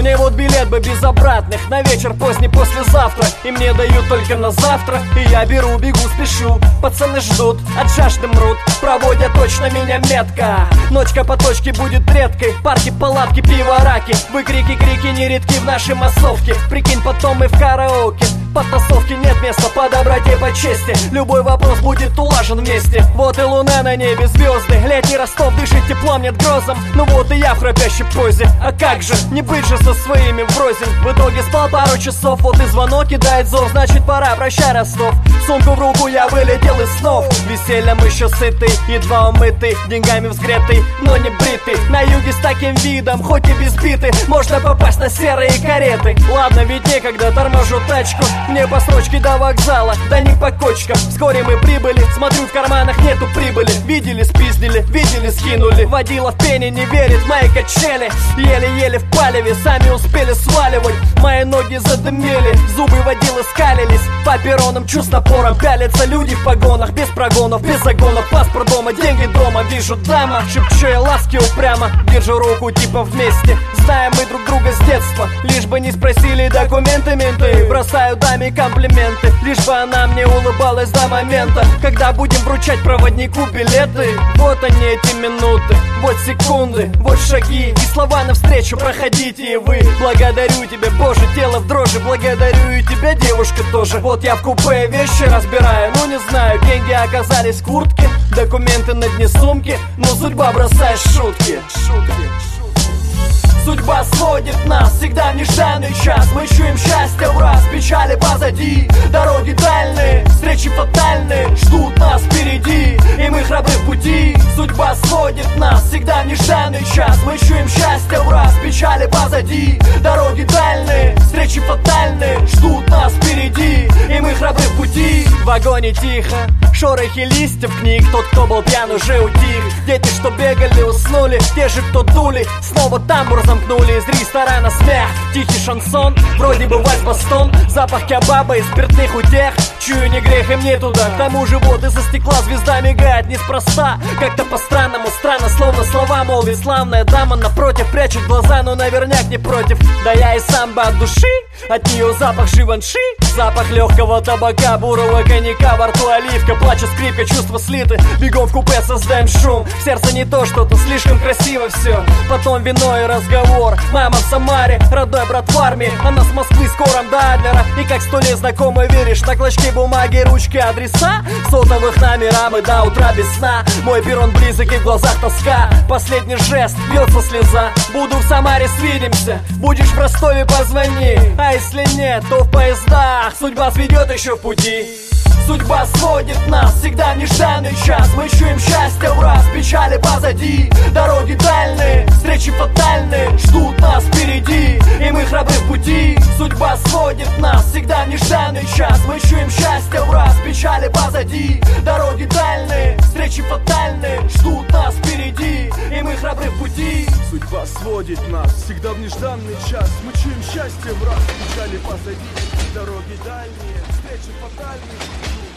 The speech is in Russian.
Мне вот билет бы без обратных на вечер поздний послезавтра. И мне дают только на завтра, и я беру, бегу, спешу. Пацаны ждут, от жажды мрут, проводят точно меня метко. Ночка по точке будет редкой, парки, палатки, пиво, раки. Выкрики, крики нередки в нашей массовке. Прикинь, потом мы в караоке. Подтасовки нет места по доброте, по чести. Любой вопрос будет улажен вместе. Вот и луна на небе, звезды. Летний Ростов дышит теплом, нет грозом. Ну вот и я в храпящей позе. А как же, не быть же со своими врознь. В итоге спал пару часов, вот и звонок кидает зов. Значит пора, прощай, Ростов. Сумку в руку, я вылетел из снов. Весельем еще сытый, едва умытый, деньгами взгретый, но не бритый. На юге с таким видом, хоть и без биты, можно попасть на серые кареты. Ладно, ведь некогда, торможу тачку. Мне по строчке до вокзала, да не по кочкам. Вскоре мы прибыли, смотрю, в карманах нету прибыли. Видели, спиздили, видели, скинули. Водила в пене, не верит в мои качели. Еле-еле в палеве, сами успели сваливать. Мои ноги задымели, зубы водилы скалились. По перронам чу с напором, пялятся люди в погонах. Без прогонов, без загонов, паспорт дома, деньги дома. Вижу дама, шепчу ей ласки упрямо. Держу руку типа вместе, знаем мы друг друга с детства. Лишь бы не спросили документы менты. Бросаю даме комплименты, лишь бы она мне улыбалась до момента, когда будем вручать проводнику билеты. Вот они эти минуты, вот секунды, вот шаги и слова навстречу, проходите и вы. Благодарю тебя, Боже, тело в дрожи. Благодарю и тебя, девушка, тоже. Вот я в купе вещи разбираю, ну не знаю, деньги оказались в куртке, документы на дне сумки, но судьба бросает шутки. Судьба сводит нас всегда в нежданный час. Мы чуем счастье в раз, печали позади. Дороги дальние, встречи фатальные ждут нас впереди, и мы храбры в пути. Судьба сводит нас всегда в нежданный час. Мы чуем счастье в раз, печали позади. Дороги дальние, встречи фатальные ждут нас впереди, и мы храбры в пути. В вагоне тихо, шорохи листьев книг. Тот, кто был пьян, уже утих. Дети, что бегали, уснули. Те же, кто дули, снова тамбур замкнули. Из ресторана смех, тихий шансон, вроде бы вальс-бастон. Запах кебаба и спиртных утех. Чую, не грех и мне туда. К тому же вот из-за стекла звезда мигает неспроста. Как-то по-странному, странно, словно слова молвит. Славная дама напротив прячет глаза, но наверняк не против. Да я и сам бы от души. От нее запах живанши, запах легкого табака, бурого коньяка, во рту оливка. Плачет скрипка, чувства слиты, бегом в купе создаем шум. В сердце не то что-то, слишком красиво все. Потом вино и разговор. Мама в Самаре, родной брат в армии. Она с Москвы, скором до Адлера. И как 100 лет знакомый веришь. На клочке бумаги, ручки, адреса сотовых номерам и до утра без сна. Мой перрон близок и в глазах тоска. Последний жест, бьется слеза. Буду в Самаре, свидимся. Будешь в Ростове, позвони. А если нет, то в поездах судьба сведет еще в пути. Судьба сводит нас всегда в нежданный час. Мы чуем счастье в раз, печали позади. Дороги дальние, встречи фатальные ждут нас впереди, и мы храбры в пути. Судьба сводит нас всегда в нежданный час. Мы чуем счастье в раз, печали позади. Дороги дальние, встречи фатальные ждут нас впереди, и мы храбры в пути. Судьба сводит нас всегда в нежданный час. Мы чуем счастье в раз, печали позади. Дороги дальние, встречи фатальные.